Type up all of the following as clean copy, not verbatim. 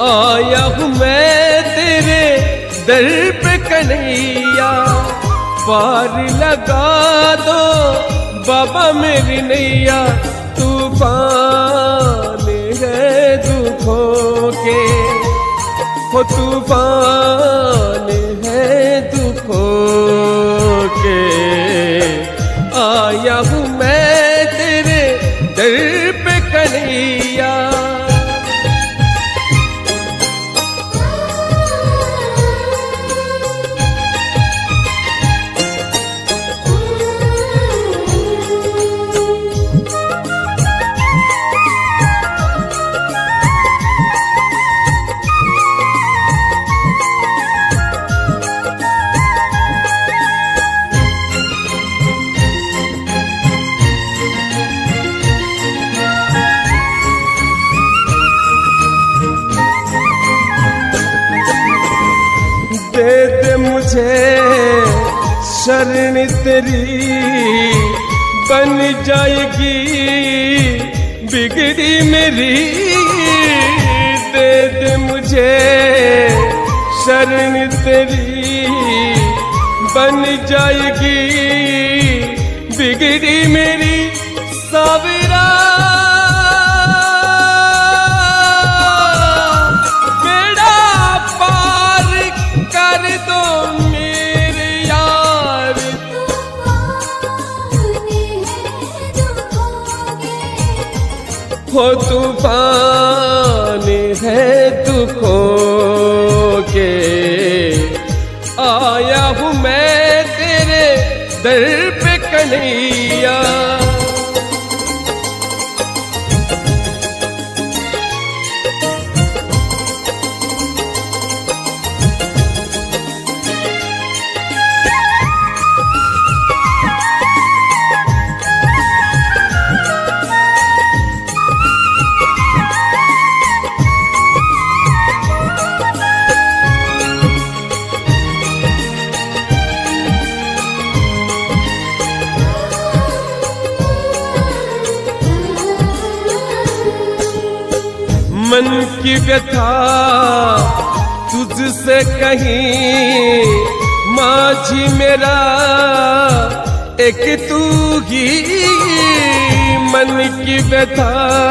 आया हूँ मैं तेरे दर पे कन्हैया, पार लगा दो बाबा मेरी नैया। तूफान है दुखों के, हो तूफान है दुखों के। आया हूँ मैं तेरे दर पे कन्हैया। दे दे मुझे शरण तेरी, बन जाएगी बिगड़ी मेरी। दे दे मुझे शरण तेरी, बन जाएगी बिगड़ी मेरी। सावरा हो तूफान है दुखों के। आया हूँ मैं तेरे दर पे कन्हैया। मन की व्यथा तुझसे कहीं, माझी मेरा एक तू ही। मन की व्यथा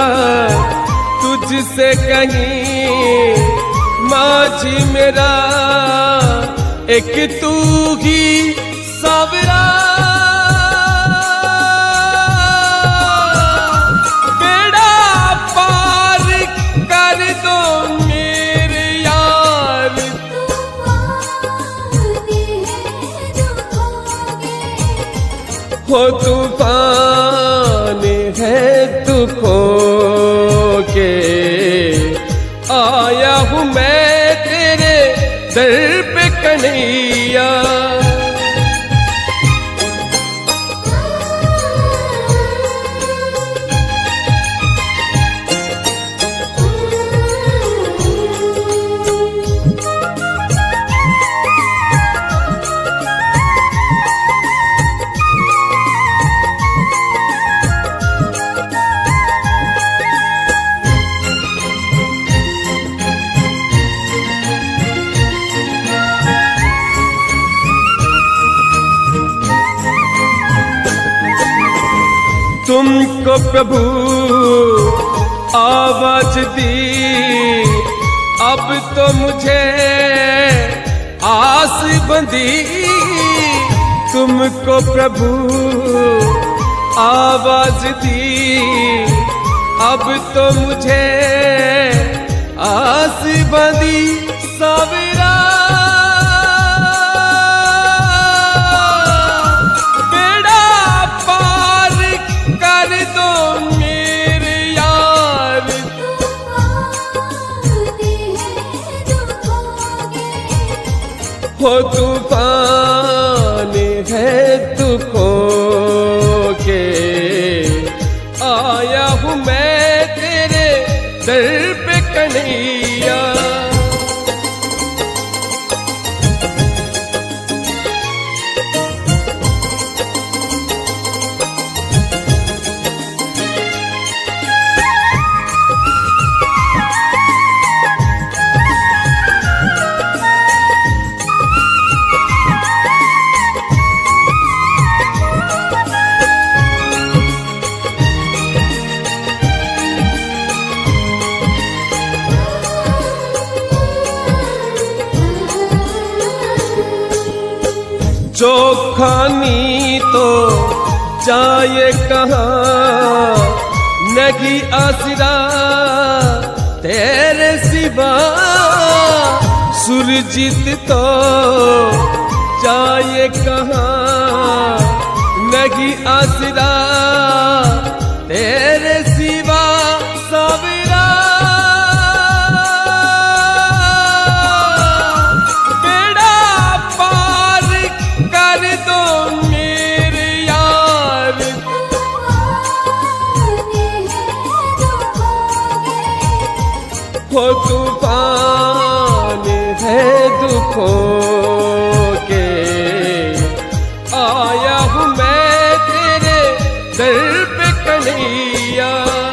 तुझसे कहीं, माझी मेरा एक तू ही। सावरा हो तूफान है दुखों के। आया हूँ मैं तेरे दर पे कन्हैया। तुमको प्रभु आवाज दी, अब तो मुझे आस बंधी। तुमको प्रभु आवाज दी, अब तो मुझे आस बंधी। सावरा हो तूफान है दुखों के। आया हूँ मैं तेरे दर पे कन्हैया। जो खानी तो जाए कहाँ, नहीं आसरा तेरे सिवा। सुरजीत तो जाए कहाँ, नहीं आसरा तेरे सिवा। सावरा बेड़ा पार कर दो मेरे यार, हो तूफान है दुखों के। आया हूँ मैं तेरे दर पे कन्हैया।